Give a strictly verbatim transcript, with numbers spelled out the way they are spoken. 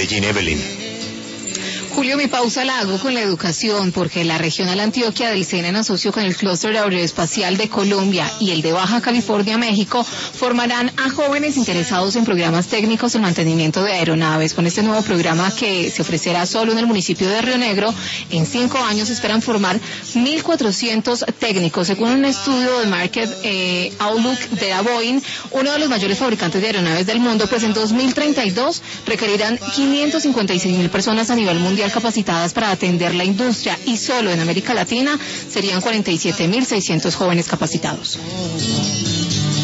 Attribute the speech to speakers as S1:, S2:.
S1: Medellín, Evelyn.
S2: Julio, mi pausa la hago con la educación, porque la Regional Antioquia del SENA, en asocio con el Clúster Aeroespacial de Colombia y el de Baja California, México, formarán a jóvenes interesados en programas técnicos en mantenimiento de aeronaves. Con este nuevo programa, que se ofrecerá solo en el municipio de Río Negro, en cinco años esperan formar mil cuatrocientos técnicos. Según un estudio de Market eh, Outlook de la Boeing, uno de los mayores fabricantes de aeronaves del mundo, pues en dos mil treinta y dos requerirán quinientas cincuenta y seis mil personas a nivel mundial capacitadas para atender la industria, y solo en América Latina serían cuarenta y siete mil seiscientos jóvenes capacitados.